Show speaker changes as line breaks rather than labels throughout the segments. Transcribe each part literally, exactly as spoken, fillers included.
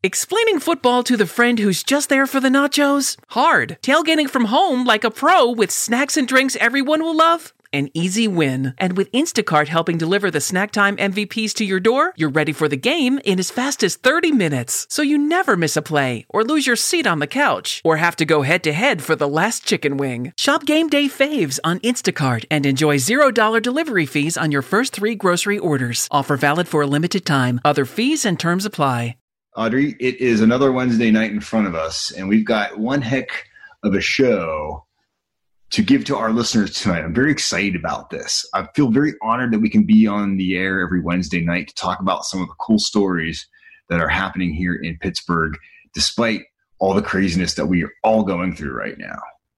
Explaining football to the friend who's just there for the nachos? Hard. Tailgating from home like a pro with snacks and drinks everyone will love? An easy win. And with Instacart helping deliver the snack time M V Ps to your door, you're ready for the game in as fast as thirty minutes. So you never miss a play, or lose your seat on the couch, or have to go head-to-head for the last chicken wing. Shop Game Day Faves on Instacart and enjoy zero dollars delivery fees on your first three grocery orders. Offer valid for a limited time. Other fees and terms apply.
Audrey, it is another Wednesday night in front of us, and we've got one heck of a show to give to our listeners tonight. I'm very excited about this. I feel very honored that we can be on the air every Wednesday night to talk about some of the cool stories that are happening here in Pittsburgh, despite all the craziness that we are all going through right now.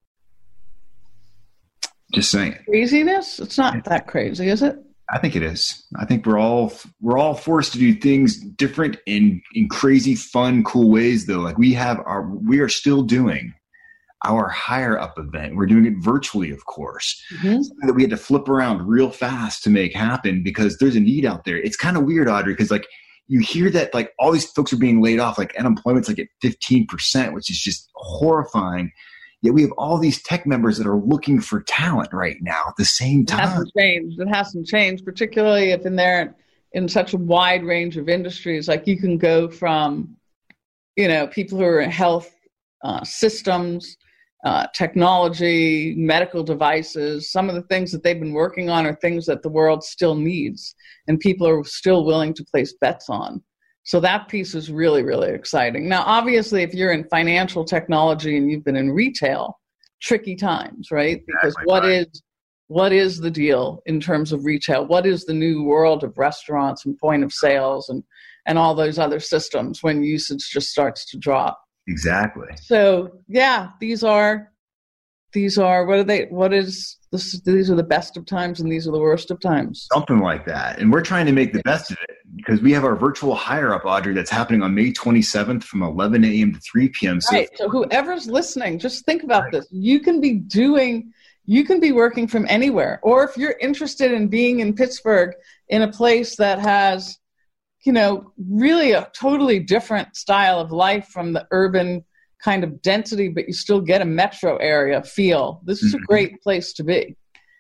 Just saying.
Craziness? It's not that crazy, is it?
I think it is. I think we're all we're all forced to do things different in in crazy, fun, cool ways. Though, like we have our, we are still doing our Hire Up event. We're doing it virtually, of course. Mm-hmm. Something that we had to flip around real fast to make happen because there's a need out there. It's kind of weird, Audrey, because like you hear that like all these folks are being laid off, like unemployment's like at fifteen percent, which is just horrifying. Yet we have all these tech members that are looking for talent right now at the same time.
It hasn't changed. It hasn't changed, particularly if in there in such a wide range of industries. Like you can go from, you know, people who are in health uh, systems, uh, technology, medical devices. Some of the things that they've been working on are things that the world still needs and people are still willing to place bets on. So that piece is really, really exciting. Now, obviously, if you're in financial technology and you've been in retail, tricky times, right? Because
exactly
what
right.
is what is the deal in terms of retail? What is the new world of restaurants and point of sales and, and all those other systems when usage just starts to drop?
Exactly.
So, yeah, these are these are what are they? What is this? These are the best of times and these are the worst of times.
Something like that. And we're trying to make the best of it because we have our virtual Hire Up, Audrey, that's happening on May twenty-seventh from eleven a.m. to three p.m. So,
right. So whoever's listening, just think about this. You can be doing, you can be working from anywhere. Or if you're interested in being in Pittsburgh in a place that has, you know, really a totally different style of life from the urban kind of density, but you still get a metro area feel. This is mm-hmm. a great place to be.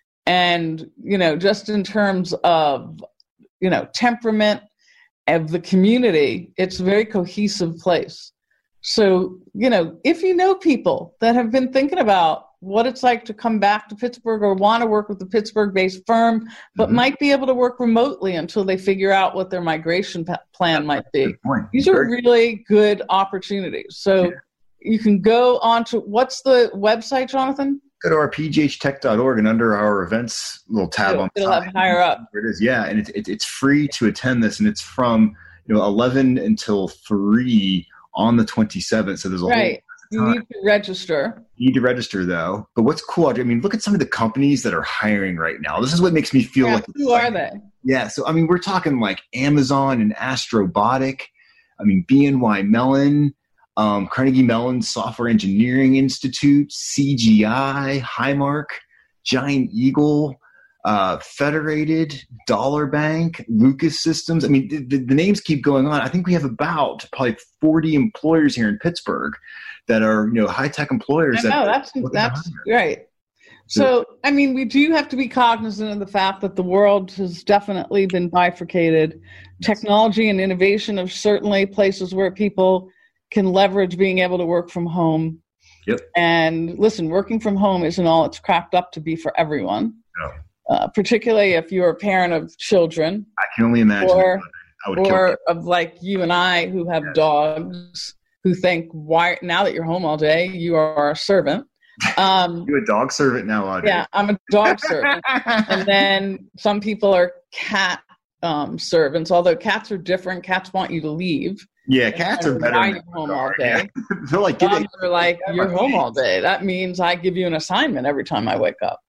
And, you know, just in terms of, you know, temperament of the community, it's a very cohesive place. So, you know, if you know people that have been thinking about what it's like to come back to Pittsburgh or want to work with a Pittsburgh-based firm, but mm-hmm. might be able to work remotely until they figure out what their migration p- plan might be. These are really good opportunities. So yeah. You can go on to, what's the website, Jonathan?
Go to our p g h tech dot org and under our events little tab
it'll,
on the
it'll
side.
Have Hire Up.
There it is. Yeah, and it's it, it's free to attend this, and it's from you know eleven until three on the twenty-seventh. So there's a
right.
whole
You need to register.
You need to register though. But what's cool, Audrey, I mean, look at some of the companies that are hiring right now. This is what makes me feel
yeah,
like.
Who are they?
Yeah. So I mean, we're talking like Amazon and Astrobotic. I mean, B N Y Mellon. Um, Carnegie Mellon Software Engineering Institute, C G I, Highmark, Giant Eagle, uh, Federated, Dollar Bank, Lucas Systems. I mean, the, the, the names keep going on. I think we have about probably forty employers here in Pittsburgh that are, you know, high-tech employers.
I know,
that
that's, that's right. So, I mean, we do have to be cognizant of the fact that the world has definitely been bifurcated. Technology and innovation are certainly places where people can leverage being able to work from home.
Yep.
And listen, working from home isn't all it's cracked up to be for everyone.
No.
Uh, particularly if you're a parent of children.
I can only imagine.
Or,
I would
or of like you and I who have yeah. dogs who think, why now that you're home all day, you are a servant. Um,
You're a dog servant now, Audrey.
Yeah, I'm a dog servant. And then some people are cat um, servants, although cats are different. Cats want you to leave.
Yeah, cats are better.
Why you're home all day.
Yeah. They're like,
dogs are like, you're home all day. That means I give you an assignment every time I wake up.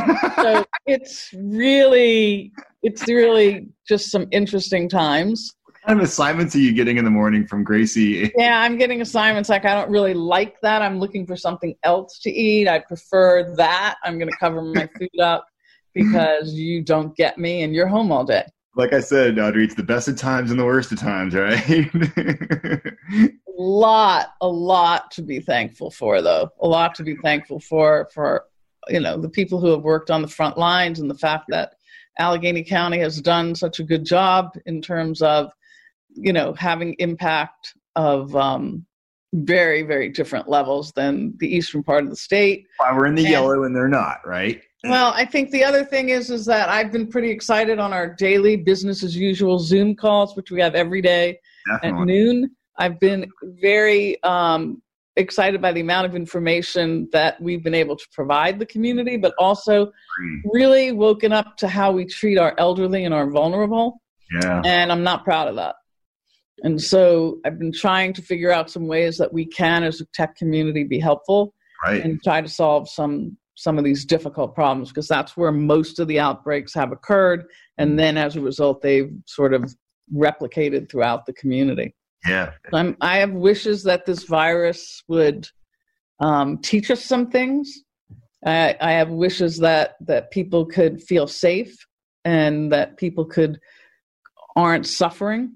So it's really, it's really just some interesting times.
What kind of assignments are you getting in the morning from Gracie?
Yeah, I'm getting assignments like I don't really like that. I'm looking for something else to eat. I prefer that. I'm going to cover my food up because you don't get me and you're home all day.
like I said, Audrey, it's the best of times and the worst of times, right?
A lot, a lot to be thankful for, though. A lot to be thankful for, for, you know, the people who have worked on the front lines, and the fact that Allegheny County has done such a good job in terms of, you know, having impact of um, very, very different levels than the eastern part of the state.
Why we're in the
and,
yellow and they're not, right?
Well, I think the other thing is, is that I've been pretty excited on our daily business as usual Zoom calls, which we have every day Definitely. At noon. I've been very um, excited by the amount of information that we've been able to provide the community, but also really woken up to how we treat our elderly and our vulnerable.
Yeah.
And I'm not proud of that. And so I've been trying to figure out some ways that we can, as a tech community, be helpful
right.
and try to solve some some of these difficult problems, because that's where most of the outbreaks have occurred. And then as a result, they've sort of replicated throughout the community.
Yeah.
I'm, I have wishes that this virus would um, teach us some things. I, I have wishes that, that people could feel safe and that people could aren't suffering.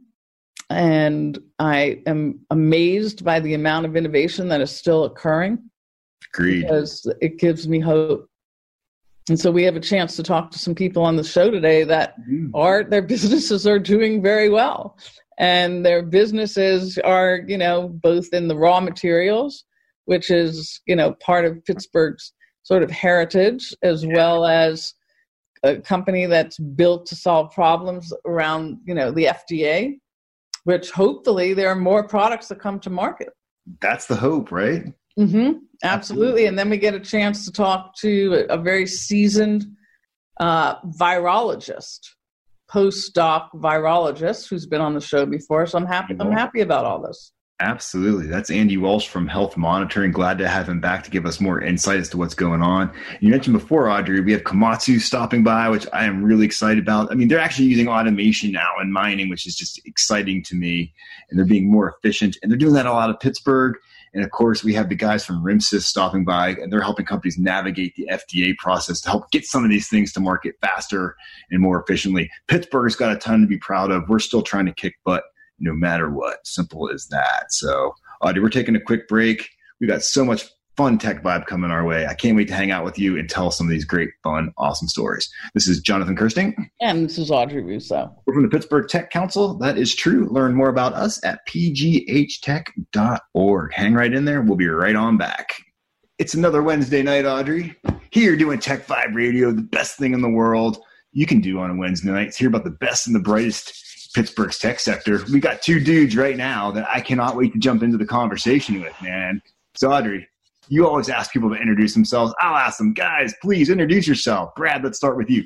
And I am amazed by the amount of innovation that is still occurring.
Agreed.
Because it gives me hope. And so we have a chance to talk to some people on the show today that mm-hmm. are, their businesses are doing very well. And their businesses are, you know, both in the raw materials, which is, you know, part of Pittsburgh's sort of heritage, as yeah. well as a company that's built to solve problems around, you know, the F D A, which hopefully there are more products that come to market.
That's the hope, right?
Mm-hmm. Absolutely. And then we get a chance to talk to a, a very seasoned uh, virologist, postdoc virologist who's been on the show before. So I'm happy. I'm happy about all this.
Absolutely. That's Andy Walsh from Health Monitoring. Glad to have him back to give us more insight as to what's going on. You mentioned before, Audrey, we have Komatsu stopping by, which I am really excited about. I mean, they're actually using automation now in mining, which is just exciting to me. And they're being more efficient. And they're doing that a lot of Pittsburgh. And of course, we have the guys from RIMSYS stopping by, and they're helping companies navigate the F D A process to help get some of these things to market faster and more efficiently. Pittsburgh's got a ton to be proud of. We're still trying to kick butt no matter what. Simple as that. So, Audrey, we're taking a quick break. We've got so much fun tech vibe coming our way. I can't wait to hang out with you and tell some of these great, fun, awesome stories. This is Jonathan Kirsting.
And this is Audrey Russo.
We're from the Pittsburgh Tech Council. That is true. Learn more about us at p g h tech dot org. Hang right in there. We'll be right on back. It's another Wednesday night, Audrey. Here doing Tech Vibe Radio, the best thing in the world you can do on a Wednesday night. It's hear about the best and the brightest Pittsburgh's tech sector. We got two dudes right now that I cannot wait to jump into the conversation with, man. So, Audrey, you always ask people to introduce themselves. I'll ask them, guys, please introduce yourself. Brad, let's start with you.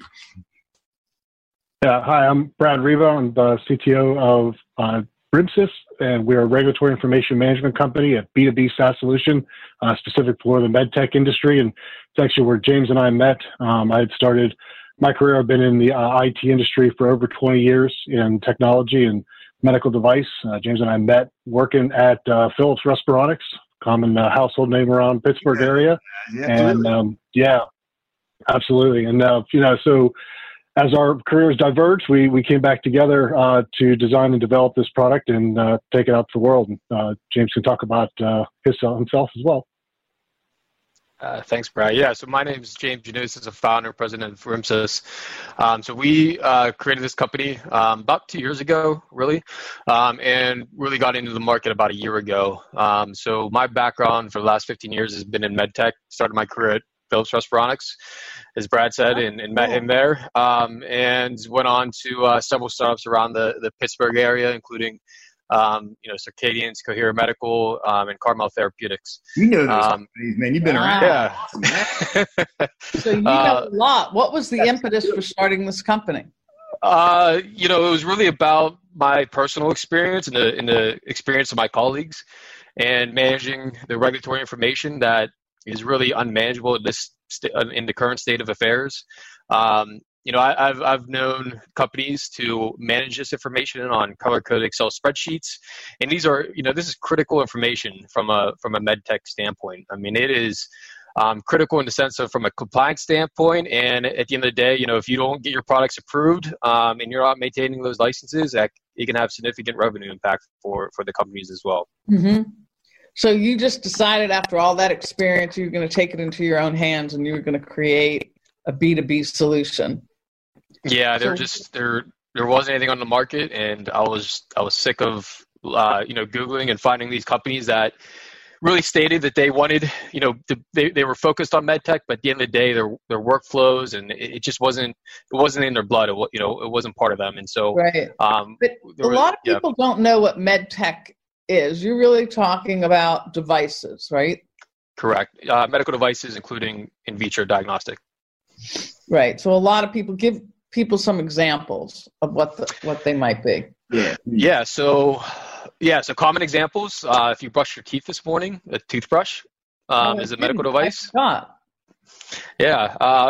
Yeah, hi, I'm Brad Riva. I'm the C T O of uh, RIMSYS, and we're a regulatory information management company, a B two B SaaS solution uh, specific for the med tech industry. And it's actually where James and I met. Um, I had started my career. I've been in the uh, I T industry for over twenty years in technology and medical device. Uh, James and I met working at uh, Philips Respironics, common uh, household name around Pittsburgh
yeah.
area.
Yeah,
and um, yeah, absolutely. And, uh, you know, so as our careers diverged, we, we came back together uh, to design and develop this product and uh, take it out to the world. And, uh, James can talk about uh, his, himself as well.
Uh, thanks, Brad. Yeah, so my name is James Janus, as a founder, president of RIMSYS. Um, so we uh, created this company um, about two years ago, really, um, and really got into the market about a year ago. Um, so my background for the last fifteen years has been in med tech. Started my career at Philips Respironics, as Brad said, and, and met him there, um, and went on to uh, several startups around the, the Pittsburgh area, including Um, you know, Circadians, Cohere Medical, um, and Carmel Therapeutics.
You know those
um,
companies, man. You've been
wow.
around.
Yeah.
So you know uh, a lot. What was the impetus for starting this company?
Uh, you know, it was really about my personal experience and the, and the experience of my colleagues, and managing the regulatory information that is really unmanageable in this st- in the current state of affairs. Um, You know, I, I've I've known companies to manage this information on color-coded Excel spreadsheets, and these are, you know, this is critical information from a from a med tech standpoint. I mean, it is um, critical in the sense of from a compliance standpoint. And at the end of the day, you know, if you don't get your products approved um, and you're not maintaining those licenses, that it can have significant revenue impact for, for the companies as well.
Mm-hmm. So you just decided after all that experience, you were going to take it into your own hands and you were going to create a B two B solution.
Yeah, there
So-
just there there wasn't anything on the market, and I was I was sick of uh, you know Googling and finding these companies that really stated that they wanted, you know, to, they they were focused on medtech, but at the end of the day, their their workflows and it, it just wasn't it wasn't in their blood. It, wa- you know, it wasn't part of them, and so
Right.
um,
But
there
a
was-
lot of
yeah.
people don't know what med tech is. You're really talking about devices, right?
Correct. Uh, medical devices, including in vitro diagnostic.
Right. So a lot of people give people some examples of what the, what they might be.
Yeah.
Yeah. So, yeah. So common examples. Uh, if you brush your teeth this morning, a toothbrush um,
Oh,
is a
I
medical
didn't. I
device.
forgot.
Yeah. Uh,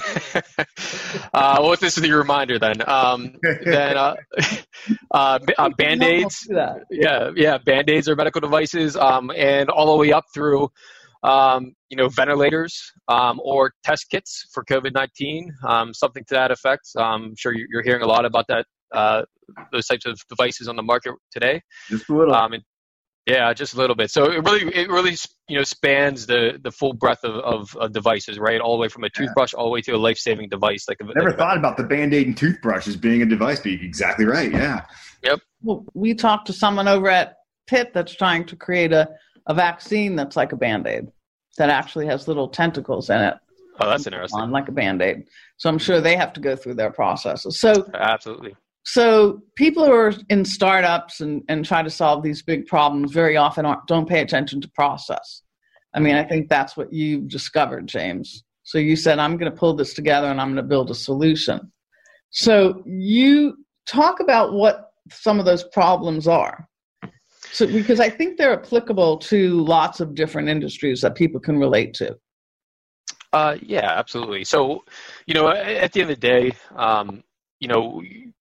uh, well, this is your reminder then. Um, then uh, uh, b- uh, Band-Aids.
Do that.
Yeah, yeah. Band-Aids are medical devices, um, and all the way up through, um, you know, ventilators um, or test kits for COVID nineteen, um, something to that effect. Um, I'm sure you- you're hearing a lot about that, uh, those types of devices on the market today.
Just a little.
Um, and, yeah, just a little bit. So it really, it really, you know, spans the the full breadth of, of, of devices, right? All the way from a toothbrush, all the way to a life saving device. Like a,
Never
like a-
thought about the Band-Aid and toothbrush as being a device, but you're exactly right. Yeah.
Well, we talked to someone over at Pitt that's trying to create a, a vaccine that's like a Band-Aid that actually has little tentacles in it,
Oh, that's interesting.
on like a Band-Aid. So I'm sure they have to go through their processes. So
Absolutely.
So people who are in startups and, and try to solve these big problems very often aren't, don't pay attention to process. I mean, I think that's what you discovered, James. So you said, I'm going to pull this together and I'm going to build a solution. So you talk about what some of those problems are. So because I think they're applicable to lots of different industries that people can relate to.
Uh, yeah, absolutely. So, you know, at the end of the day, um, you know,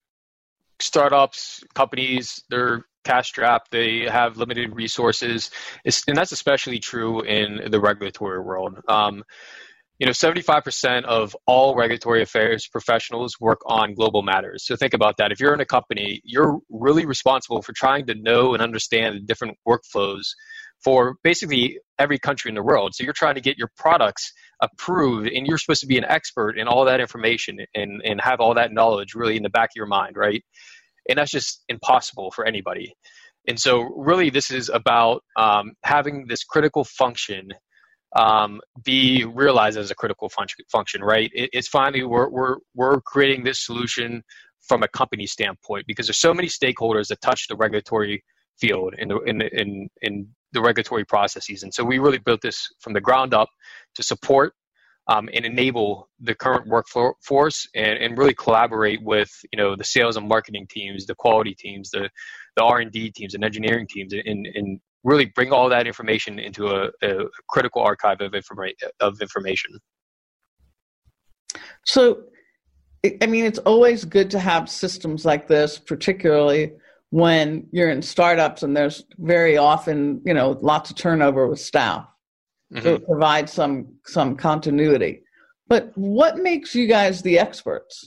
startups, companies, they're cash strapped, they have limited resources, it's, and that's especially true in the regulatory world. Um, you know, seventy-five percent of all regulatory affairs professionals work on global matters. So think about that. If you're in a company, you're really responsible for trying to know and understand the different workflows for basically every country in the world. So you're trying to get your products approved, and you're supposed to be an expert in all that information and, and have all that knowledge really in the back of your mind, right? And that's just impossible for anybody. And so really this is about um, having this critical function um, be realized as a critical fun- function, right? It, it's finally, we're, we're, we're creating this solution from a company standpoint because there's so many stakeholders that touch the regulatory field in the, in, the, in, in the regulatory processes. And so we really built this from the ground up to support um, and enable the current workforce and, and really collaborate with, you know, the sales and marketing teams, the quality teams, the, the R and D teams and engineering teams, and, and really bring all that information into a, a critical archive of, informa- of information.
So, I mean, it's always good to have systems like this, particularly when you're in startups and there's very often, you know, lots of turnover with staff. Mm-hmm. So it provides some some continuity. But what makes you guys the experts?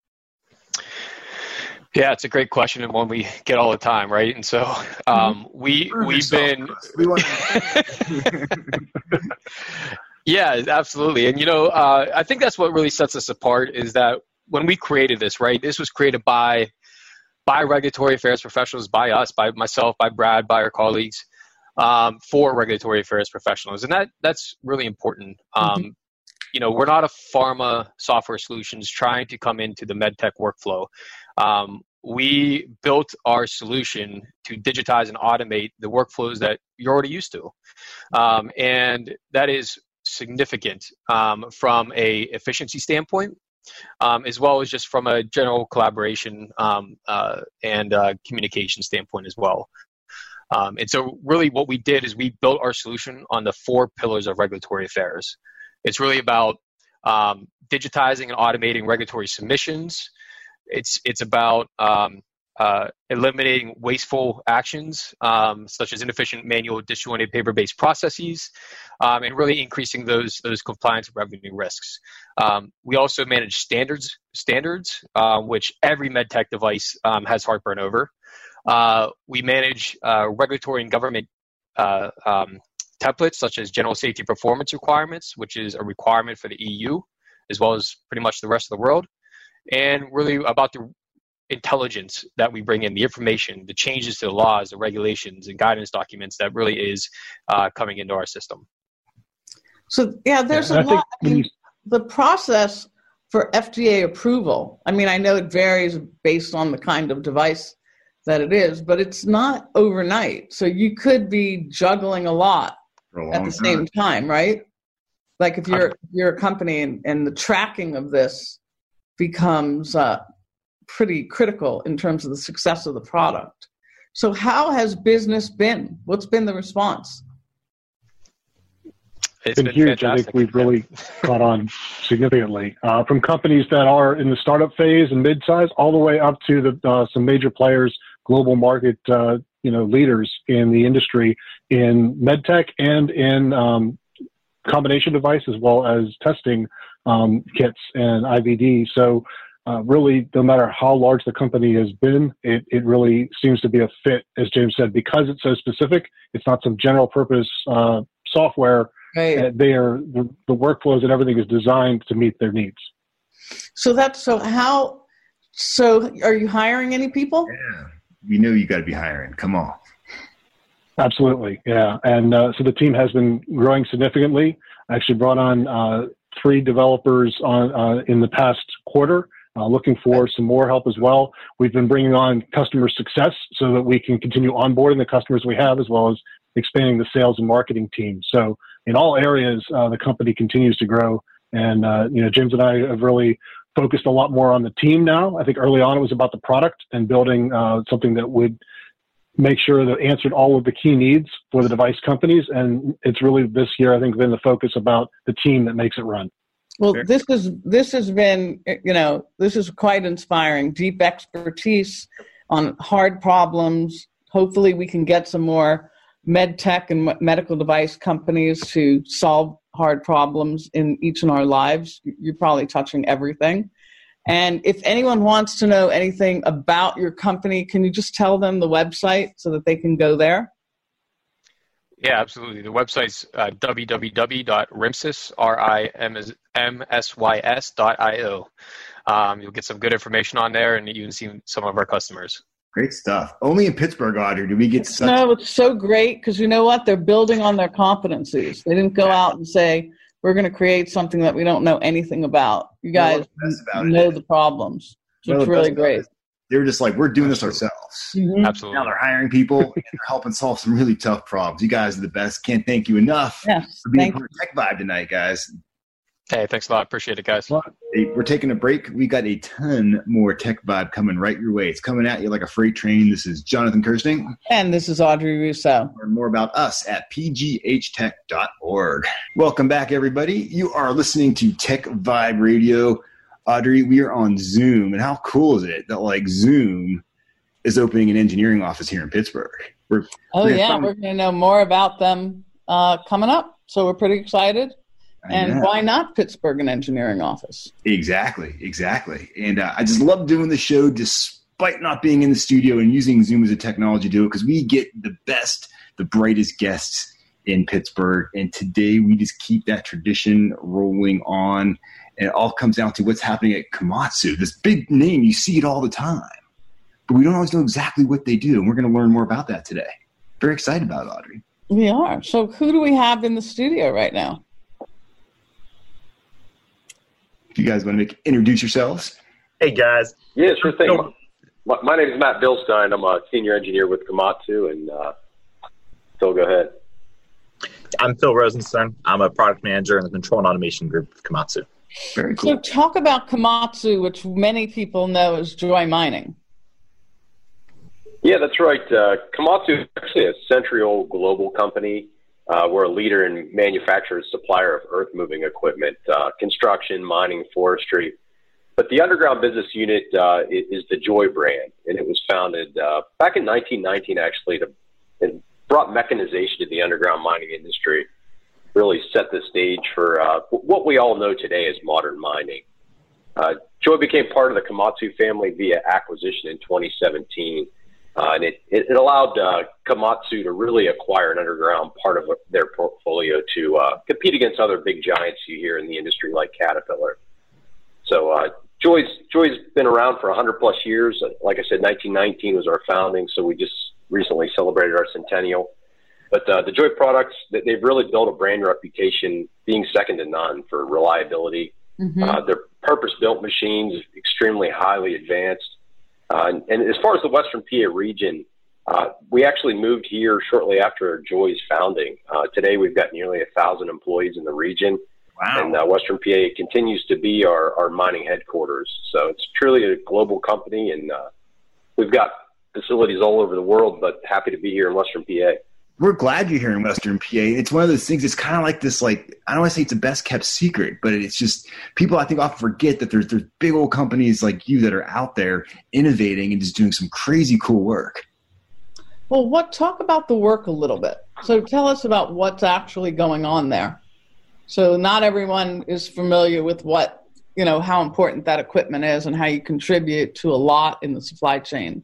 Yeah, it's a great question and one we get all the time, right? And so um, we
Prove
we've
yourself,
been
Chris. We want to-
yeah, absolutely. And you know, uh, I think that's what really sets us apart is that when we created this, right? This was created by by regulatory affairs professionals, by us, by myself, by Brad, by our colleagues, um, for regulatory affairs professionals, and that that's really important. Um, mm-hmm. You know, we're not a pharma software solutions trying to come into the medtech workflow. Um, we built our solution to digitize and automate the workflows that you're already used to, um, and that is significant um, from a efficiency standpoint. Um, as well as just from a general collaboration um, uh, and uh, communication standpoint as well. Um, and so really what we did is we built our solution on the four pillars of regulatory affairs. It's really about um, digitizing and automating regulatory submissions. It's it's about um, uh, eliminating wasteful actions, um, such as inefficient manual disjointed paper-based processes, um, and really increasing those those compliance and revenue risks. Um, we also manage standards, standards uh, which every medtech device um, has heartburn over. Uh, we manage uh, regulatory and government uh, um, templates, such as general safety performance requirements, which is a requirement for the E U, as well as pretty much the rest of the world. And really about the intelligence that we bring in, the information, the changes to the laws, the regulations, and guidance documents that really is uh, coming into our system.
So, yeah, there's
yeah,
a lot. I mean, the process for F D A approval, I mean, I know it varies based on the kind of device that it is, but it's not overnight. So you could be juggling a lot at the same time, right? Like if you're you're a company and, and the tracking of this becomes uh, pretty critical in terms of the success of the product. So how has business been? What's been the response?
It's been, been huge. Fantastic. I think we've really caught on significantly uh, from companies that are in the startup phase and mid-size all the way up to the uh, some major players, global market, uh, you know, leaders in the industry in medtech and in um, combination device as well as testing um, kits and I V D. So uh, really, no matter how large the company has been, it, it really seems to be a fit, as James said, because it's so specific. It's not some general purpose uh, software. Right. They are the, the workflows and everything is designed to meet their needs.
So that's so how. So are you hiring any people?
Yeah, we know you got to be hiring. Come on.
Absolutely, yeah. And uh, so the team has been growing significantly. I actually brought on uh, three developers on uh, in the past quarter. Uh, looking for some more help as well. We've been bringing on customer success so that we can continue onboarding the customers we have, as well as expanding the sales and marketing team. So in all areas, uh, the company continues to grow. And, uh, you know, James and I have really focused a lot more on the team now. I think early on it was about the product and building uh, something that would make sure that answered all of the key needs for the device companies. And it's really this year, I think, been the focus about the team that makes it run.
Well, this is this has been, you know, this is quite inspiring. Deep expertise on hard problems. Hopefully we can get some more med tech and medical device companies to solve hard problems in each of our lives. You're probably touching everything. And if anyone wants to know anything about your company, can you just tell them the website so that they can go there?
Yeah, absolutely. The website's uh, w w w dot rimsys, R I M S Y S dot I O. Um, you'll get some good information on there, and you can see some of our customers.
Great stuff. Only in Pittsburgh, Audrey, do we get such...
No, it's so great because you know what? They're building on their competencies. They didn't go out and say, we're going to create something that we don't know anything about. You guys well, know it. the problems. So well, it's really great.
They're just like, we're doing this ourselves.
Mm-hmm. Absolutely.
Now they're hiring people and they're helping solve some really tough problems. You guys are the best. Can't thank you enough
yes,
for being part of Tech Vibe tonight, guys.
Hey, thanks a lot. Appreciate it, guys.
Hey, we're taking a break. We got a ton more Tech Vibe coming right your way. It's coming at you like a freight train. This is Jonathan Kirsting.
And this is Audrey Russo.
Learn more about us at p g h tech dot org. Welcome back, everybody. You are listening to Tech Vibe Radio. Audrey, we are on Zoom. And how cool is it that, like, Zoom is opening an engineering office here in Pittsburgh? We're,
oh, yeah. Find- we're going to know more about them uh, coming up. So we're pretty excited. And why not Pittsburgh, an engineering office?
Exactly, exactly. And uh, I just love doing the show despite not being in the studio and using Zoom as a technology to do it because we get the best, the brightest guests in Pittsburgh. And today we just keep that tradition rolling on. And it all comes down to what's happening at Komatsu, this big name. You see it all the time. But we don't always know exactly what they do. And we're going to learn more about that today. Very excited about it, Audrey.
We are. So who do we have in the studio right now?
If you guys want to make introduce yourselves.
Hey, guys.
Yeah, sure thing. My, my name is Matt Bilstein. I'm a senior engineer with Komatsu. And uh, Phil, go ahead.
I'm Phil Rosenstein. I'm a product manager in the control and automation group of Komatsu.
Very cool.
So talk about Komatsu, which many people know as Joy Mining.
Yeah, that's right. Uh, Komatsu is actually a century-old global company. Uh, we're a leader in manufacturer supplier of earth-moving equipment, uh, construction, mining, forestry. But the underground business unit uh, is the Joy brand, and it was founded uh, back in nineteen nineteen, actually, to and brought mechanization to the underground mining industry, really set the stage for uh, what we all know today as modern mining. Uh, Joy became part of the Komatsu family via acquisition in twenty seventeen, uh, and it, it allowed uh, Komatsu to really acquire an underground part of their portfolio to uh, compete against other big giants you hear in the industry like Caterpillar. So uh, Joy's, Joy's been around for one hundred plus years. Like I said, nineteen nineteen was our founding, so we just recently celebrated our centennial. But uh, the Joy products, they've really built a brand reputation being second to none for reliability. Mm-hmm. Uh, they're purpose-built machines, extremely highly advanced. Uh, and, and as far as the Western P A region, uh, we actually moved here shortly after Joy's founding. Uh, today, we've got nearly a thousand employees in the region. Wow. And uh, Western P A continues to be our, our mining headquarters. So it's truly a global company, and uh, we've got facilities all over the world, but happy to be here in Western P A.
We're glad you're here in Western P A. It's one of those things, it's kind of like this, like, I don't want to say it's a best kept secret, but it's just, people I think often forget that there's, there's big old companies like you that are out there innovating and just doing some crazy cool work.
Well, what, talk about the work a little bit. So tell us about what's actually going on there. So not everyone is familiar with what, you know, how important that equipment is and how you contribute to a lot in the supply chain.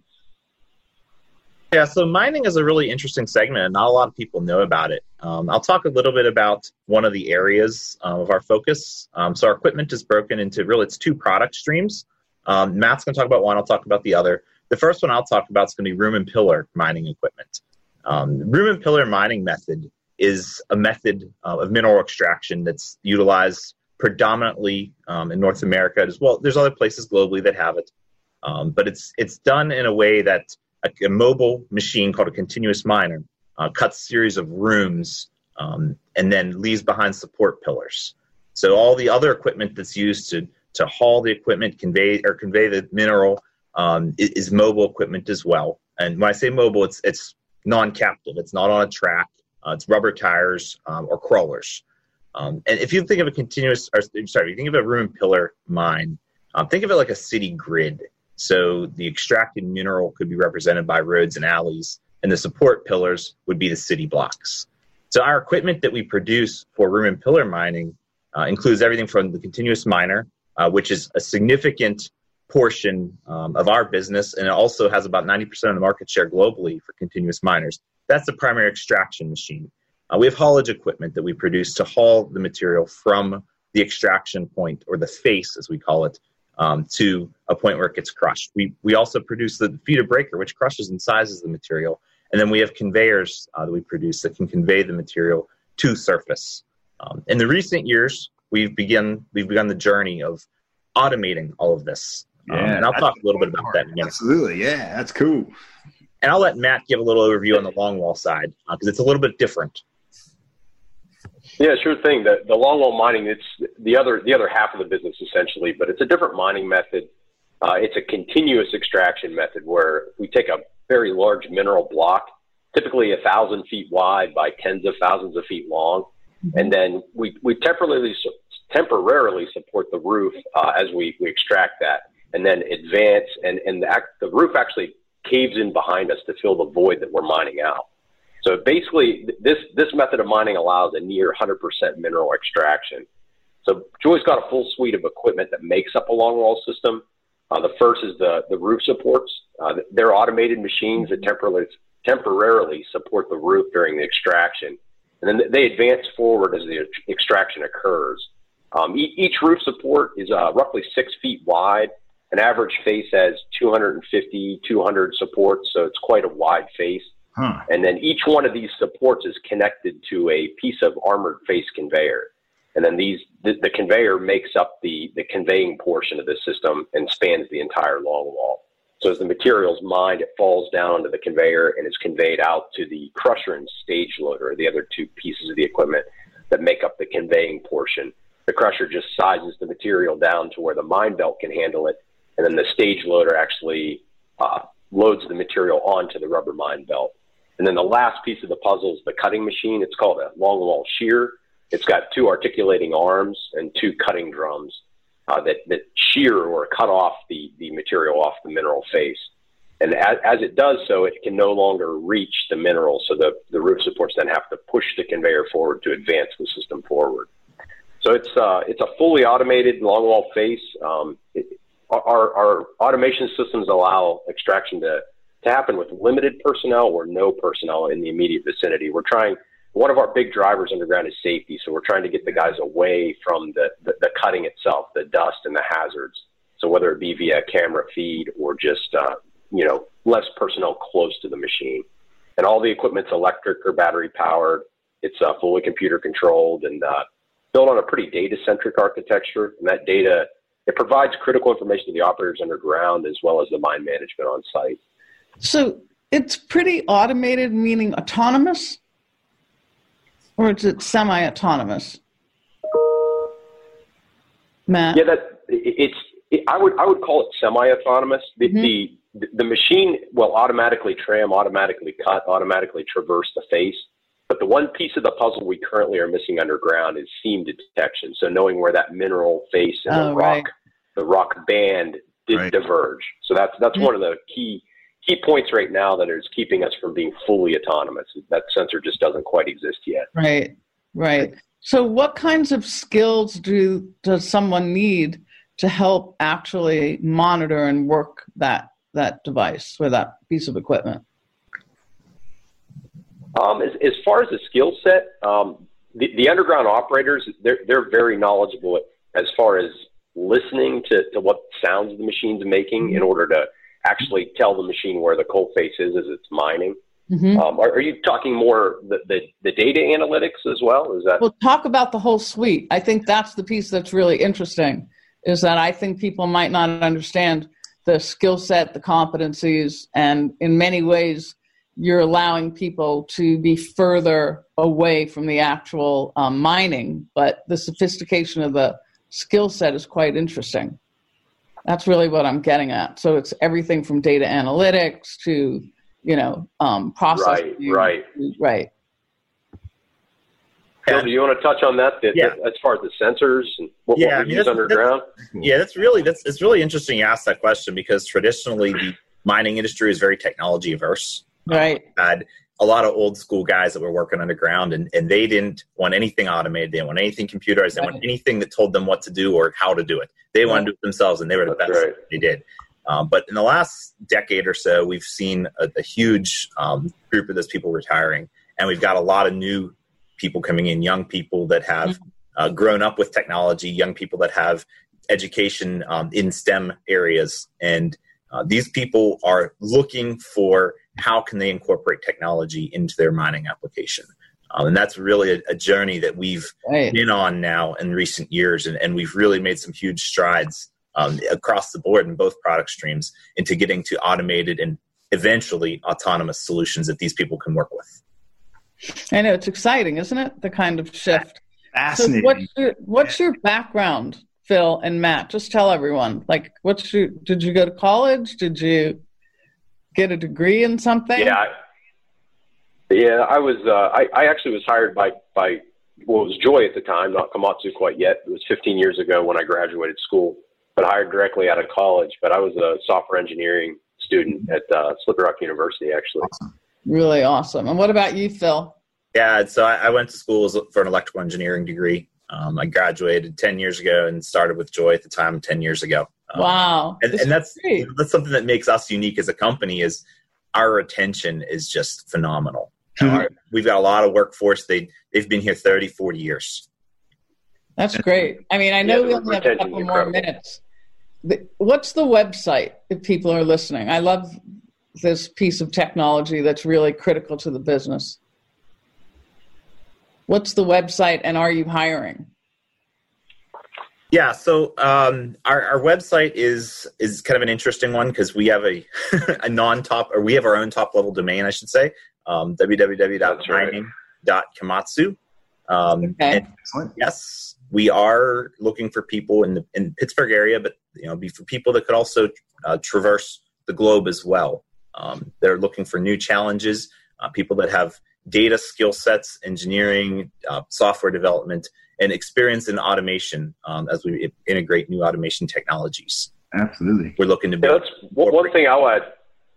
Yeah, so mining is a really interesting segment, and not a lot of people know about it. Um, I'll talk a little bit about one of the areas uh, of our focus. Um, so our equipment is broken into really, it's two product streams. Um, Matt's going to talk about one, I'll talk about the other. The first one I'll talk about is going to be room and pillar mining equipment. Um, room and pillar mining method is a method uh, of mineral extraction that's utilized predominantly um, in North America as well. There's other places globally that have it, um, but it's it's done in a way that a, a mobile machine called a continuous miner uh, cuts a series of rooms um, and then leaves behind support pillars. So all the other equipment that's used to to haul the equipment, convey or convey the mineral um, is, is mobile equipment as well. And when I say mobile, it's it's non-captive. It's not on a track. Uh, it's rubber tires um, or crawlers. Um, and if you think of a continuous, or sorry, if you think of a room and pillar mine, um, think of it like a city grid. So the extracted mineral could be represented by roads and alleys, and the support pillars would be the city blocks. So our equipment that we produce for room and pillar mining uh, includes everything from the continuous miner, uh, which is a significant portion um, of our business, and it also has about ninety percent of the market share globally for continuous miners. That's the primary extraction machine. Uh, we have haulage equipment that we produce to haul the material from the extraction point, or the face, as we call it, um, to a point where it gets crushed. We we also produce the feeder breaker, which crushes and sizes the material. And then we have conveyors uh, that we produce that can convey the material to surface. Um, in the recent years, we've begun we've begun the journey of automating all of this.
Yeah,
um, and I'll talk a little bit about that in a minute.
Absolutely, yeah, that's cool.
And I'll let Matt give a little overview on the longwall side, because uh, it's a little bit different.
Yeah, sure thing. The, the longwall mining, it's the other the other half of the business essentially, but it's a different mining method. Uh, it's a continuous extraction method where we take a very large mineral block, typically a thousand feet wide by tens of thousands of feet long, mm-hmm. and then we we temporarily temporarily support the roof uh, as we, we extract that, and then advance, and and the, the roof actually caves in behind us to fill the void that we're mining out. So basically, this this method of mining allows a near one hundred percent mineral extraction. So Joy's got a full suite of equipment that makes up a longwall system. Uh, the first is the, the roof supports. Uh, they're automated machines that temporarily, temporarily support the roof during the extraction. And then they advance forward as the extraction occurs. Um, e- each roof support is uh, roughly six feet wide. An average face has two hundred fifty, two hundred supports, so it's quite a wide face. Huh. And then each one of these supports is connected to a piece of armored face conveyor. And then these the, the conveyor makes up the, the conveying portion of the system and spans the entire longwall. So as the material is mined, it falls down onto the conveyor and is conveyed out to the crusher and stage loader, the other two pieces of the equipment that make up the conveying portion. The crusher just sizes the material down to where the mine belt can handle it, and then the stage loader actually uh, loads the material onto the rubber mine belt. And then the last piece of the puzzle is the cutting machine. It's called a longwall shear. It's got two articulating arms and two cutting drums. uh, that, that shear or cut off the, the material off the mineral face. And as, as it does so, it can no longer reach the mineral, so the, the roof supports then have to push the conveyor forward to advance the system forward. So it's uh, it's a fully automated longwall face. Um, it, our, our automation systems allow extraction to, to happen with limited personnel or no personnel in the immediate vicinity. We're trying, one of our big drivers underground is safety, so we're trying to get the guys away from the, the, the cutting itself, the dust and the hazards. So whether it be via camera feed or just uh, you know, less personnel close to the machine. And all the equipment's electric or battery powered. It's uh, fully computer controlled and uh, built on a pretty data-centric architecture. And that data, it provides critical information to the operators underground as well as the mine management on site.
So it's pretty automated, meaning autonomous? Or is it semi-autonomous? Matt?
Yeah, that it's. It, I would I would call it semi-autonomous. The,
Mm-hmm.
the the machine will automatically tram, automatically cut, automatically traverse the face. But the one piece of the puzzle we currently are missing underground is seam detection. So knowing where that mineral face and
Oh,
the rock,
right.
the rock band did
Right.
diverge. So that's that's
Mm-hmm.
one of the key key points right now that is keeping us from being fully autonomous. That sensor just doesn't quite exist yet.
Right, right. So what kinds of skills do does someone need to help actually monitor and work that that device or that piece of equipment?
Um, as, as far as the skill set, um, the, the underground operators, they're, they're very knowledgeable at, as far as listening to, to what sounds the machine's making in order to actually tell the machine where the coal face is as it's mining.
Mm-hmm.
Um, are, are you talking more the, the, the data analytics as well? Is that?
Well, talk about the whole suite. I think that's the piece that's really interesting, is that I think people might not understand the skill set, the competencies, and in many ways, you're allowing people to be further away from the actual um, mining, but the sophistication of the skill set is quite interesting. That's really what I'm getting at. So it's everything from data analytics to, you know, um, processing.
Right, right.
Right.
Phil, do you want to touch on that, that,
Yeah.
that as far as the sensors and what,
Yeah,
what
I
we
mean,
use
that's-
underground?
Yeah, that's really that's it's really interesting you asked that question because traditionally the mining industry is very technology averse.
Right.
Um, had a lot of old school guys that were working underground, and, and they didn't want anything automated. They didn't want anything computerized. They
Right.
didn't want anything that told them what to do or how to do it. They wanted to do it themselves, and they were the
That's
best
right.
at what they did. Um, but in the last decade or so, we've seen a, a huge um, group of those people retiring, and we've got a lot of new people coming in, young people that have uh, grown up with technology, young people that have education um, in STEM areas. And uh, these people are looking for how can they incorporate technology into their mining application. Um, and that's really a, a journey that we've
Right.
been on now in recent years. And, and we've really made some huge strides um, across the board in both product streams into getting to automated and eventually autonomous solutions that these people can work with.
I know, it's exciting, isn't it? The kind of shift.
Fascinating.
So what's your, what's your background, Phil and Matt? Just tell everyone. Like, what's your, did you go to college? Did you get a degree in something?
Yeah, I, yeah. I was. Uh, I, I actually was hired by by well, it was Joy at the time, not Komatsu quite yet. It was fifteen years ago when I graduated school, but hired directly out of college. But I was a software engineering student at uh, Slippery Rock University, actually.
Awesome.
Really awesome. And what about you, Phil?
Yeah, so I, I went to school for an electrical engineering degree. Um, I graduated ten years ago and started with Joy at the time ten years ago. Um,
Wow.
And,
This
and that's
is great.
that's something that makes us unique as a company is our retention is just phenomenal.
Mhm.
Our- we've got a lot of workforce. They, they've been here thirty, forty years.
That's great. I mean, I know
Yeah,
we
the
only have a
retention's
couple more
incredible.
minutes. The- What's the website if people are listening? I love this piece of technology that's really critical to the business. What's the website and are you hiring?
Yeah, so um, our, our website is is kind of an interesting one because we have a a non-top, or we have our own top-level domain, I should say, um, w w w dot
That's right.
mining dot komatsu. Um,
Okay.
and
Excellent.
yes, we are looking for people in the in the Pittsburgh area, but you know, be for people that could also uh, traverse the globe as well. Um, they're looking for new challenges, uh, people that have data skill sets, engineering, uh, software development, and experience in automation um, as we integrate new automation technologies.
Absolutely.
We're looking to
yeah, that's one, one thing I'll add.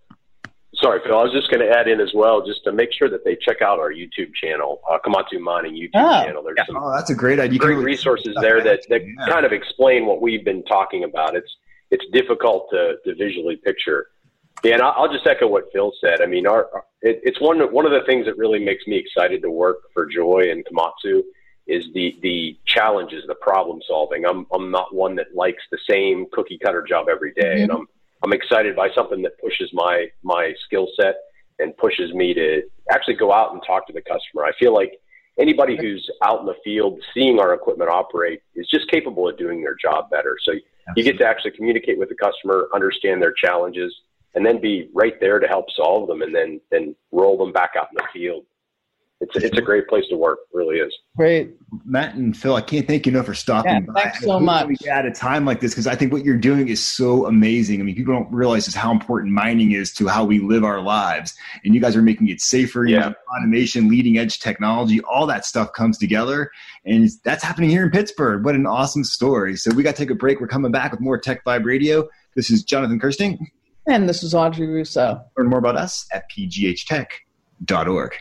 Sorry, Phil. I was just going to add in as well, just to make sure that they check out our YouTube channel, uh, Komatsu Mining YouTube
oh.
channel. There's
Yeah.
some
Oh, that's a great idea.
great resources there that, that
yeah.
kind of explain what we've been talking about. It's it's difficult to, to visually picture. Yeah, and I'll, I'll just echo what Phil said. I mean, our, our it, it's one one of the things that really makes me excited to work for Joy and Komatsu is the the challenges, the problem solving. I'm I'm not one that likes the same cookie cutter job every day,
Mm-hmm.
and I'm I'm excited by something that pushes my my skill set and pushes me to actually go out and talk to the customer. I feel like anybody who's out in the field seeing our equipment operate is just capable of doing their job better. So you get to actually communicate with the customer, understand their challenges, and then be right there to help solve them, and then then roll them back out in the field. It's a, it's a great place to work, it really is.
Great.
Matt and Phil, I can't thank you enough for stopping
Yeah,
by.
thanks so much.
At a time like this, because I think what you're doing is so amazing. I mean, people don't realize just how important mining is to how we live our lives. And you guys are making it safer. You
Yeah.
know, automation, leading edge technology, all that stuff comes together. And that's happening here in Pittsburgh. What an awesome story. So we got to take a break. We're coming back with more Tech Vibe Radio. This is Jonathan Kirsting.
And this is Audrey Russo.
Learn more about us at p g h tech dot org.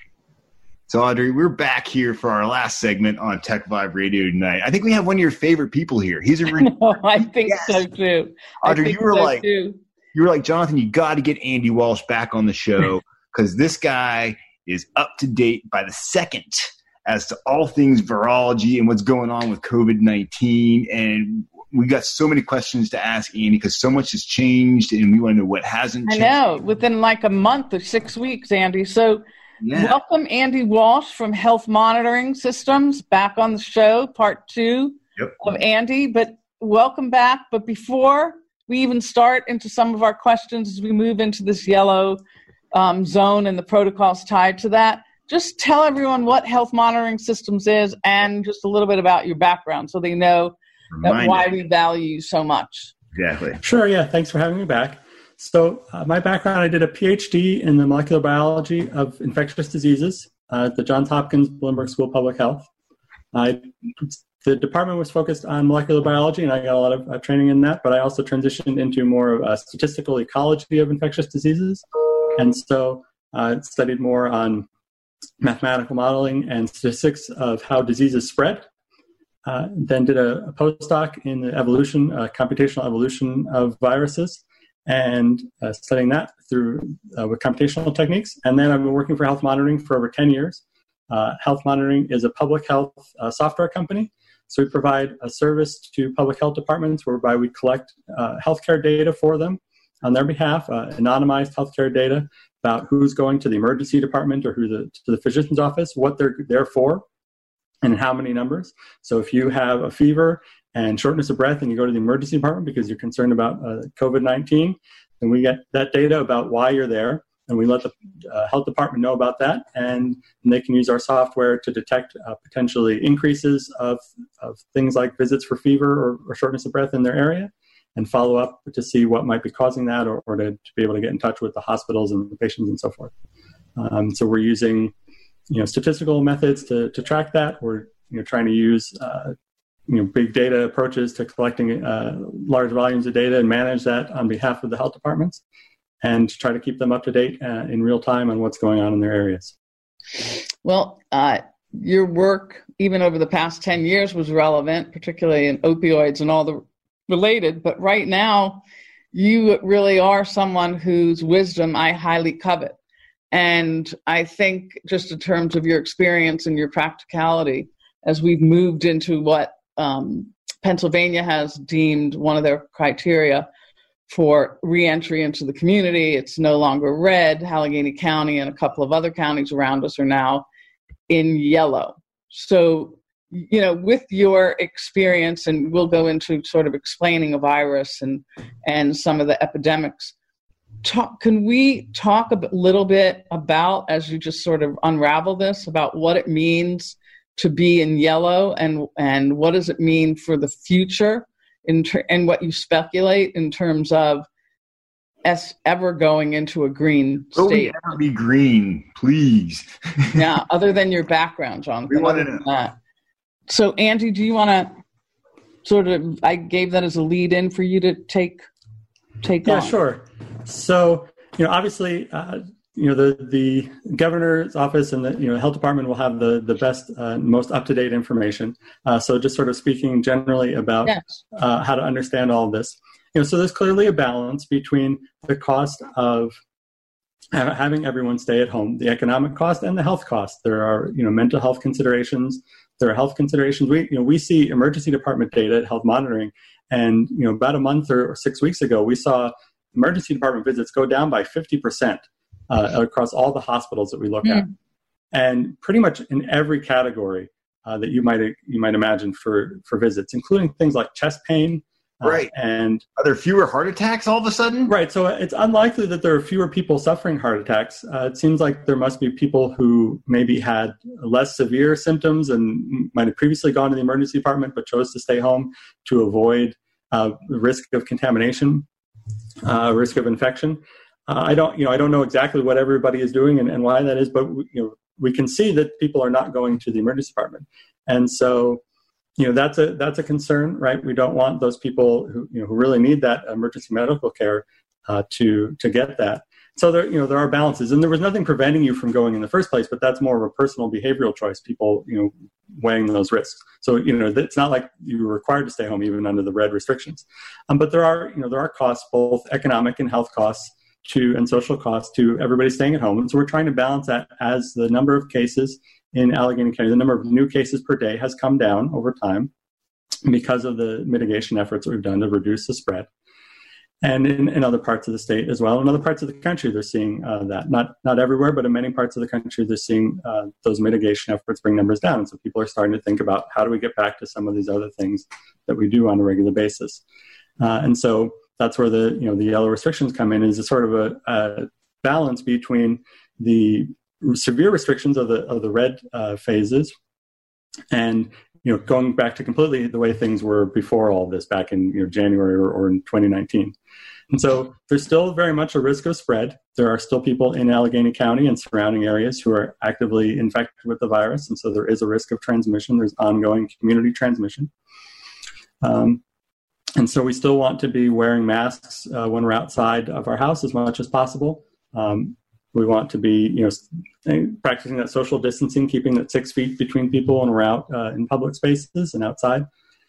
So, Audrey, we're back here for our last segment on Tech Vibe Radio tonight. I think we have one of your favorite people here. He's a re-
No, I think
Yes.
so too.
Audrey,
I think
you were
so
like,
too.
you were like, Jonathan, you got to get Andy Walsh back on the show because this guy is up to date by the second as to all things virology and what's going on with COVID nineteen. And we got so many questions to ask Andy because so much has changed, and we want to know what hasn't
I
changed.
know, within like a month or six weeks, Andy. So
Yeah.
welcome Andy Walsh from Health Monitoring Systems back on the show, part two
Yep.
of Andy. But welcome back. But before we even start into some of our questions as we move into this yellow um, zone and the protocols tied to that, just tell everyone what Health Monitoring Systems is and just a little bit about your background so they know that
Remind
why
them.
we value you so much.
Exactly.
Sure, yeah. Thanks for having me back. So uh, my background, I did a PhD in the molecular biology of infectious diseases uh, at the Johns Hopkins Bloomberg School of Public Health. I, the department was focused on molecular biology, and I got a lot of uh, training in that, but I also transitioned into more of a statistical ecology of infectious diseases. And so I uh, studied more on mathematical modeling and statistics of how diseases spread. Uh, then did a, a postdoc in the evolution, uh, computational evolution of viruses, and uh, studying that through uh, with computational techniques. And then I've been working for Health Monitoring for over ten years. Uh, Health Monitoring is a public health uh, software company. So we provide a service to public health departments whereby we collect uh, healthcare data for them on their behalf, uh, anonymized healthcare data about who's going to the emergency department or who the, to the physician's office, what they're there for, and how many numbers. So if you have a fever and shortness of breath and you go to the emergency department because you're concerned about uh, COVID nineteen, then we get that data about why you're there, and we let the uh, health department know about that, and, and they can use our software to detect uh, potentially increases of, of things like visits for fever or, or shortness of breath in their area, and follow up to see what might be causing that, or, or to, to be able to get in touch with the hospitals and the patients and so forth. Um, so we're using you know, statistical methods to, to track that. We're you know, trying to use uh, you know, big data approaches to collecting uh, large volumes of data and manage that on behalf of the health departments, and to try to keep them up to date uh, in real time on what's going on in their areas.
Well, uh, your work, even over the past ten years, was relevant, particularly in opioids and all the related. But right now, you really are someone whose wisdom I highly covet. And I think just in terms of your experience and your practicality, as we've moved into what um, Pennsylvania has deemed one of their criteria for reentry into the community, it's no longer red. Allegheny County and a couple of other counties around us are now in yellow. So, you know, with your experience, and we'll go into sort of explaining a virus and, and some of the epidemics, Talk, can we talk a little bit about, as you just sort of unravel this, about what it means to be in yellow, and and what does it mean for the future, in ter- and what you speculate in terms of us ever going into a green
Will we
state.
ever be green, please?
Yeah, other than your background, Jonathan.
We want to
other
know.
than that. So, Andy, do you want to sort of? I gave that as a lead in for you to take take
Yeah,
on.
sure. So, you know, obviously, uh, you know, the the governor's office and the you know health department will have the the best, uh, most up to date information. Uh, so, just sort of speaking generally about
Yes.
uh, how to understand all of this. You know, so there's clearly a balance between the cost of ha- having everyone stay at home, the economic cost, and the health cost. There are, you know, mental health considerations. There are health considerations. We, you know, we see emergency department data at health monitoring, and you know, about a month or, or six weeks ago, we saw emergency department visits go down by fifty percent uh, across all the hospitals that we look
Mm.
at, and pretty much in every category uh, that you might you might imagine for for visits, including things like chest pain. Uh,
Right.
And
Are there fewer heart attacks all of a sudden?
right. So it's unlikely that there are fewer people suffering heart attacks. Uh, it seems like there must be people who maybe had less severe symptoms and might have previously gone to the emergency department but chose to stay home to avoid uh, the risk of contamination, uh, risk of infection. Uh, I don't, you know, I don't know exactly what everybody is doing and, and why that is, but you know, we can see that people are not going to the emergency department, and so. You know, that's a that's a concern, right? We don't want those people who you know who really need that emergency medical care uh, to to get that. So there, you know, there are balances, and there was nothing preventing you from going in the first place. But that's more of a personal behavioral choice. People, you know, weighing those risks. So you know, it's not like you were required to stay home even under the red restrictions. Um, but there are, you know, there are costs, both economic and health costs, to and social costs to everybody staying at home. And so we're trying to balance that as the number of cases in Allegheny County, the number of new cases per day has come down over time because of the mitigation efforts that we've done to reduce the spread. And in, in other parts of the state as well. In other parts of the country, they're seeing uh, that. Not not everywhere, but in many parts of the country, they're seeing uh, those mitigation efforts bring numbers down. And so people are starting to think about how do we get back to some of these other things that we do on a regular basis. Uh, and so that's where the you know the yellow restrictions come in, is a sort of a, a balance between the severe restrictions of the of the red uh, phases, and you know going back to completely the way things were before all this, back in you know January or, or in twenty nineteen. And so there's still very much a risk of spread. There are still people in Allegheny County and surrounding areas who are actively infected with the virus, and so there is a risk of transmission. There's ongoing community transmission. Um, and so we still want to be wearing masks uh, when we're outside of our house as much as possible. Um, We want to be, you know, practicing that social distancing, keeping that six feet between people when we're out uh, in public spaces and outside.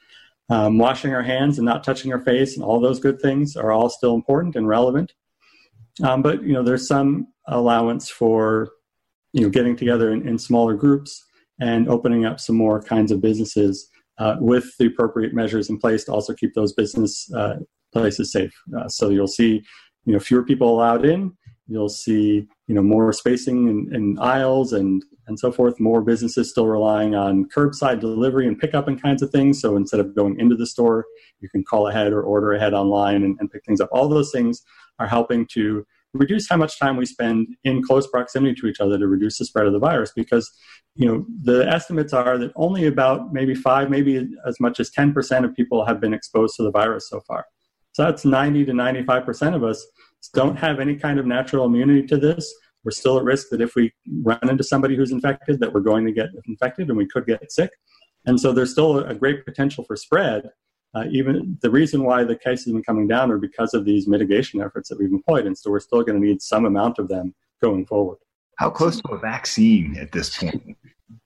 Um, washing our hands and not touching our face, and all those good things are all still important and relevant. Um, but, you know, there's some allowance for, you know, getting together in, in smaller groups and opening up some more kinds of businesses uh, with the appropriate measures in place to also keep those business uh, places safe. Uh, so you'll see, you know, fewer people allowed in. You'll see, you know, more spacing in, in aisles and, and so forth, more businesses still relying on curbside delivery and pickup and kinds of things. So instead of going into the store, you can call ahead or order ahead online and, and pick things up. All those things are helping to reduce how much time we spend in close proximity to each other to reduce the spread of the virus, because, you know, the estimates are that only about maybe five, maybe as much as ten percent of people have been exposed to the virus so far. So that's ninety to ninety-five percent of us don't have any kind of natural immunity to this. We're still at risk that if we run into somebody who's infected, that we're going to get infected and we could get sick. And so there's still a great potential for spread. Uh, even the reason why the cases have been coming down are because of these mitigation efforts that we've employed. And so we're still going to need some amount of them going forward.
How close to a vaccine at this point?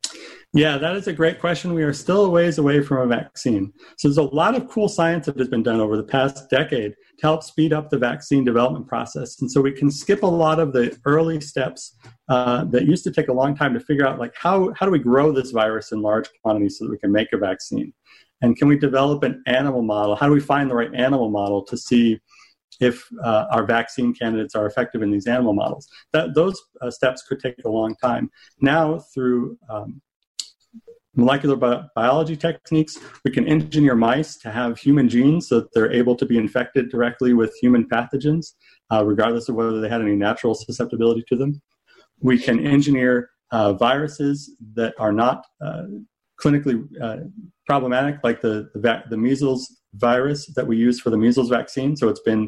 Yeah, that is a great question. We are still a ways away from a vaccine. So there's a lot of cool science that has been done over the past decade to help speed up the vaccine development process. And so we can skip a lot of the early steps uh, that used to take a long time to figure out, like, how, how do we grow this virus in large quantities so that we can make a vaccine? And can we develop an animal model? How do we find the right animal model to see if uh, our vaccine candidates are effective in these animal models? That, those uh, steps could take a long time. Now, through um, molecular bi- biology techniques, we can engineer mice to have human genes so that they're able to be infected directly with human pathogens, uh, regardless of whether they had any natural susceptibility to them. We can engineer uh, viruses that are not uh, clinically uh, problematic, like the, the, va- the measles virus that we use for the measles vaccine. So it's been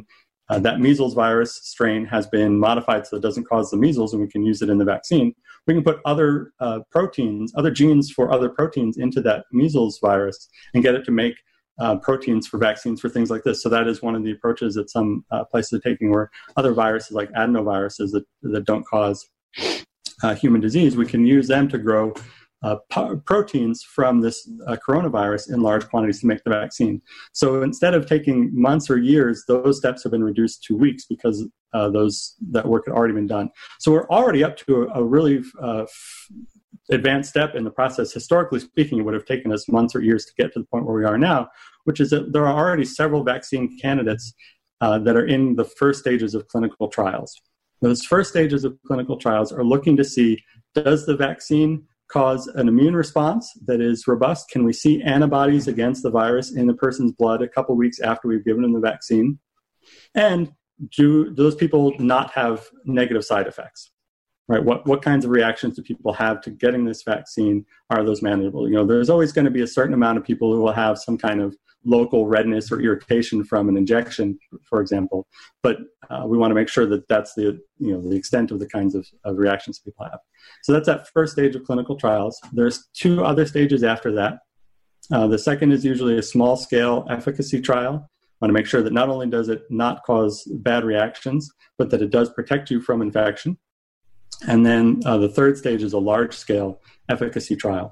uh, that measles virus strain has been modified so it doesn't cause the measles, and we can use it in the vaccine. We can put other uh, proteins, other genes for other proteins into that measles virus and get it to make uh, proteins for vaccines for things like this. So that is one of the approaches that some uh, places are taking, where other viruses like adenoviruses that, that don't cause uh, human disease, we can use them to grow uh, po- proteins from this uh, coronavirus in large quantities to make the vaccine. So instead of taking months or years, those steps have been reduced to weeks because uh, those that work had already been done. So we're already up to a, a really uh, f- advanced step in the process. Historically speaking, it would have taken us months or years to get to the point where we are now, which is that there are already several vaccine candidates uh, that are in the first stages of clinical trials. Those first stages of clinical trials are looking to see, does the vaccine cause an immune response that is robust? Can we see antibodies against the virus in the person's blood a couple weeks after we've given them the vaccine? And do those people not have negative side effects? Right? What what kinds of reactions do people have to getting this vaccine? Are those manageable? You know, there's always going to be a certain amount of people who will have some kind of local redness or irritation from an injection, for example. But uh, we want to make sure that that's the you know the extent of the kinds of, of reactions people have. So that's that first stage of clinical trials. There's two other stages after that. Uh, the second is usually a small scale efficacy trial. I want to make sure that not only does it not cause bad reactions, but that it does protect you from infection. And then uh, the third stage is a large-scale efficacy trial.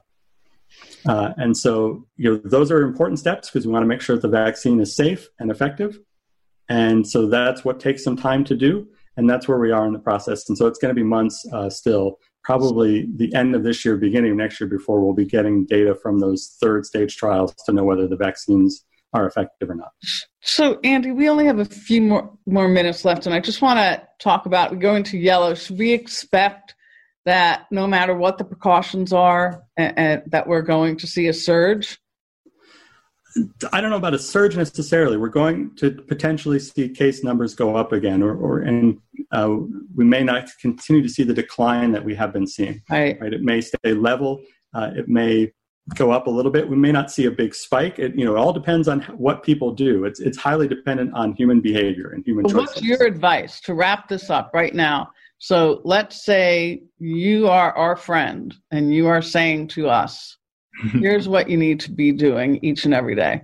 Uh, and so you know, those are important steps because we want to make sure that the vaccine is safe and effective. And so that's what takes some time to do, and that's where we are in the process. And so it's going to be months uh, still, probably the end of this year, beginning of next year, before we'll be getting data from those third-stage trials to know whether the vaccines are effective or not.
So, Andy, we only have a few more, more minutes left, and I just want to talk about, we go into yellow. Should we expect that no matter what the precautions are, and, and that we're going to see a surge?
I don't know about a surge necessarily. We're going to potentially see case numbers go up again, or, or and uh, we may not continue to see the decline that we have been seeing.
Right.
Right? It may stay level. Uh, it may go up a little bit. We may not see a big spike. It, you know, it all depends on what people do. It's it's highly dependent on human behavior and human
well,
choices.
What's your advice to wrap this up right now? So let's say you are our friend and you are saying to us, here's what you need to be doing each and every day.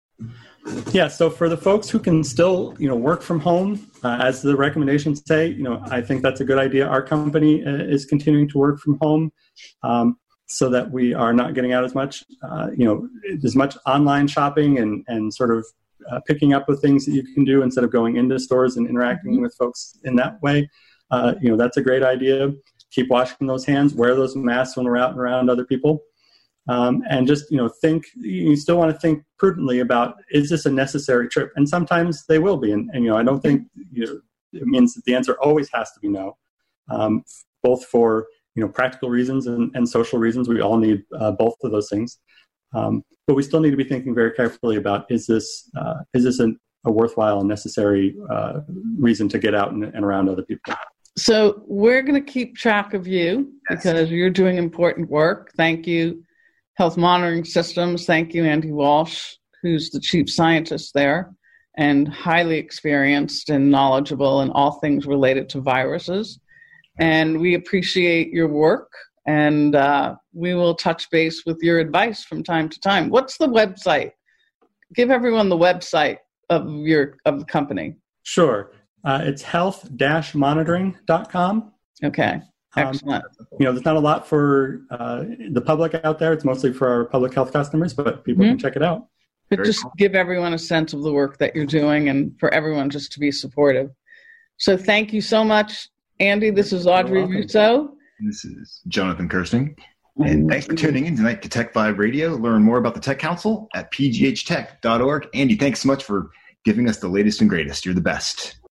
Yeah, so for the folks who can still, you know, work from home, uh, as the recommendations say, you know, I think that's a good idea. Our company uh, is continuing to work from home. Um, so that we are not getting out as much, uh, you know, as much online shopping and, and sort of uh, picking up with things that you can do instead of going into stores and interacting with folks in that way. Uh, you know, that's a great idea. Keep washing those hands, wear those masks when we're out and around other people. Um, and just, you know, think, you still want to think prudently about, is this a necessary trip? And sometimes they will be. And, and you know, I don't think, you know, it means that the answer always has to be no, um, both for, you know, practical reasons and, and social reasons. We all need uh, both of those things. Um, but we still need to be thinking very carefully about, is this uh, is this an, a worthwhile and necessary uh, reason to get out and, and around other people?
So we're going to keep track of you
Yes.
because you're doing important work. Thank you, Health Monitoring Systems. Thank you, Andy Walsh, who's the chief scientist there and highly experienced and knowledgeable in all things related to viruses. And we appreciate your work, and uh, we will touch base with your advice from time to time. What's the website? Give everyone the website of your of the company.
Sure. Uh, it's health dash monitoring dot com.
Okay, excellent.
Um, you know, there's not a lot for uh, the public out there. It's mostly for our public health customers, but people mm-hmm. can check it out.
But
Very
just
cool.
give everyone a sense of the work that you're doing and for everyone just to be supportive. So thank you so much, Andy. This is Audrey Russo.
This is Jonathan Kirsting. And thanks for tuning in tonight to Tech Vibe Radio. Learn more about the Tech Council at p g h tech dot org. Andy, thanks so much for giving us the latest and greatest. You're the best.